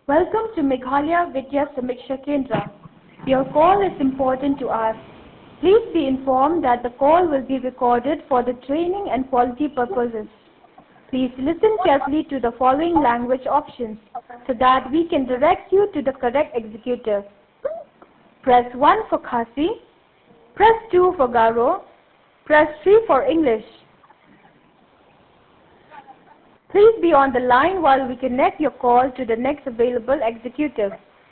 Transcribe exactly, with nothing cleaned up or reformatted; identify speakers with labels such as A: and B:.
A: Welcome to Meghalaya Vidya Samiksha Kendra. Your call is important to us. Please be informed that the call will be recorded for the training and quality purposes. Please listen carefully to the following language options so that we can direct you to the correct executive. Press one for Khasi, press two for Garo, press three for English. Please be on the line while we connect your call to the next available executive.